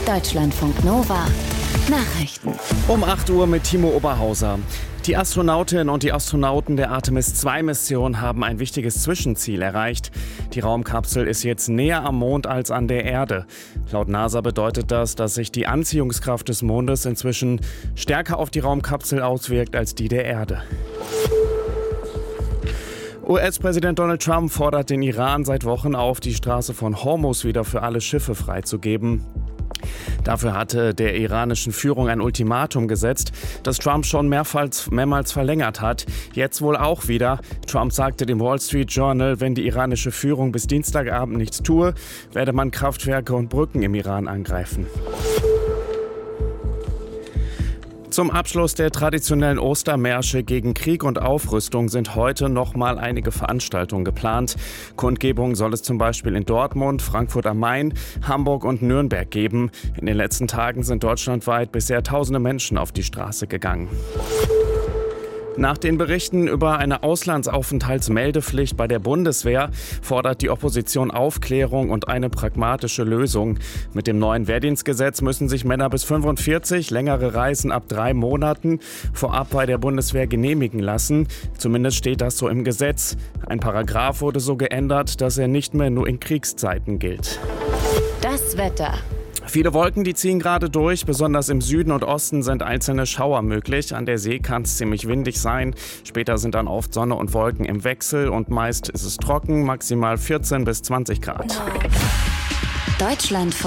Deutschlandfunk Nova Nachrichten. Um 8 Uhr mit Timo Oberhauser. Die Astronautinnen und die Astronauten der Artemis-2-Mission haben ein wichtiges Zwischenziel erreicht. Die Raumkapsel ist jetzt näher am Mond als an der Erde. Laut NASA bedeutet das, dass sich die Anziehungskraft des Mondes inzwischen stärker auf die Raumkapsel auswirkt als die der Erde. US-Präsident Donald Trump fordert den Iran seit Wochen auf, die Straße von Hormuz wieder für alle Schiffe freizugeben. Dafür hatte der iranischen Führung ein Ultimatum gesetzt, das Trump schon mehrmals verlängert hat. Jetzt wohl auch wieder. Trump sagte dem Wall Street Journal, wenn die iranische Führung bis Dienstagabend nichts tue, werde man Kraftwerke und Brücken im Iran angreifen. Zum Abschluss der traditionellen Ostermärsche gegen Krieg und Aufrüstung sind heute noch mal einige Veranstaltungen geplant. Kundgebungen soll es zum Beispiel in Dortmund, Frankfurt am Main, Hamburg und Nürnberg geben. In den letzten Tagen sind deutschlandweit bisher tausende Menschen auf die Straße gegangen. Nach den Berichten über eine Auslandsaufenthaltsmeldepflicht bei der Bundeswehr fordert die Opposition Aufklärung und eine pragmatische Lösung. Mit dem neuen Wehrdienstgesetz müssen sich Männer bis 45 längere Reisen ab 3 Monaten vorab bei der Bundeswehr genehmigen lassen. Zumindest steht das so im Gesetz. Ein Paragraph wurde so geändert, dass er nicht mehr nur in Kriegszeiten gilt. Das Wetter. Viele Wolken, die ziehen gerade durch. Besonders im Süden und Osten sind einzelne Schauer möglich. An der See kann es ziemlich windig sein. Später sind dann oft Sonne und Wolken im Wechsel und meist ist es trocken, maximal 14 bis 20 Grad. Deutschlandfunk